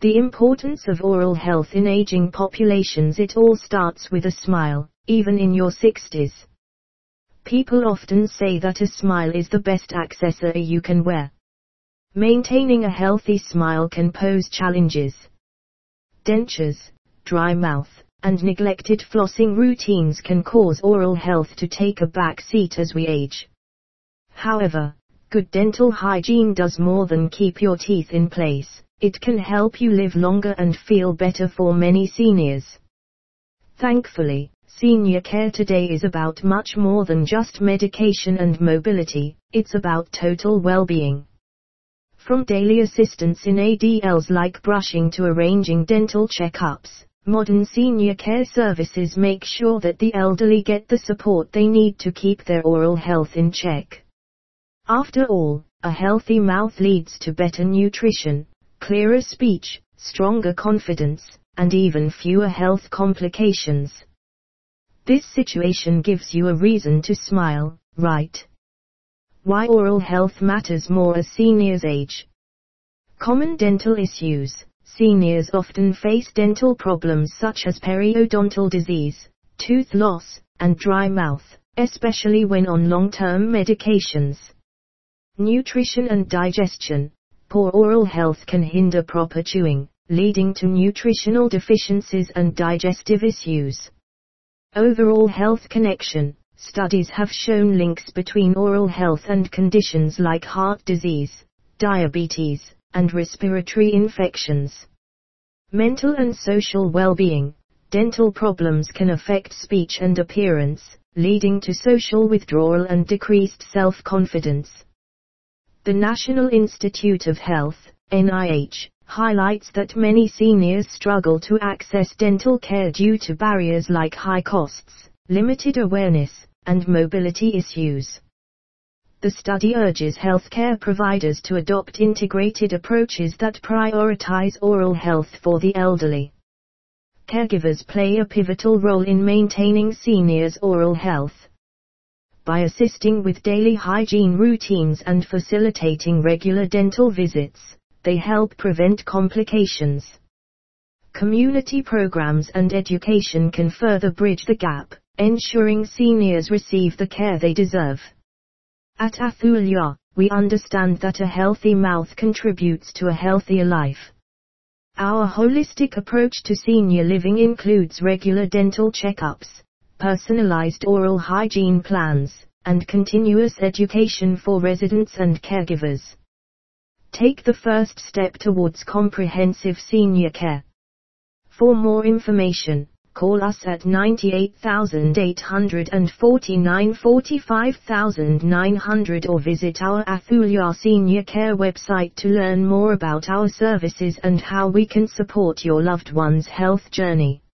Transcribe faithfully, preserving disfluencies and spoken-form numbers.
The importance of oral health in aging populations. It all starts with a smile, even in your sixties. People often say that a smile is the best accessory you can wear. Maintaining a healthy smile can pose challenges. Dentures, dry mouth, and neglected flossing routines can cause oral health to take a back seat as we age. However, good dental hygiene does more than keep your teeth in place. It can help you live longer and feel better for many seniors. Thankfully, senior care today is about much more than just medication and mobility. It's about total well-being. From daily assistance in A D Ls like brushing to arranging dental checkups, modern senior care services make sure that the elderly get the support they need to keep their oral health in check. After all, a healthy mouth leads to better nutrition, clearer speech, stronger confidence, and even fewer health complications. This situation gives you a reason to smile, right? Why oral health matters more as seniors age. Common dental issues. Seniors often face dental problems such as periodontal disease, tooth loss, and dry mouth, especially when on long-term medications. Nutrition and digestion. Poor oral health can hinder proper chewing, leading to nutritional deficiencies and digestive issues. Overall health connection. Studies have shown links between oral health and conditions like heart disease, diabetes, and respiratory infections. Mental and social well-being. Dental problems can affect speech and appearance, leading to social withdrawal and decreased self-confidence. The National Institute of Health, N I H, highlights that many seniors struggle to access dental care due to barriers like high costs, limited awareness, and mobility issues. The study urges healthcare providers to adopt integrated approaches that prioritize oral health for the elderly. Caregivers play a pivotal role in maintaining seniors' oral health. By assisting with daily hygiene routines and facilitating regular dental visits, they help prevent complications. Community programs and education can further bridge the gap, ensuring seniors receive the care they deserve. At Athulya, we understand that a healthy mouth contributes to a healthier life. Our holistic approach to senior living includes regular dental checkups, personalized oral hygiene plans, and continuous education for residents and caregivers. Take the first step towards comprehensive senior care. For more information, call us at ninety-eight thousand eight hundred forty-nine forty-five thousand nine hundred or visit our Athulya Senior Care website to learn more about our services and how we can support your loved one's health journey.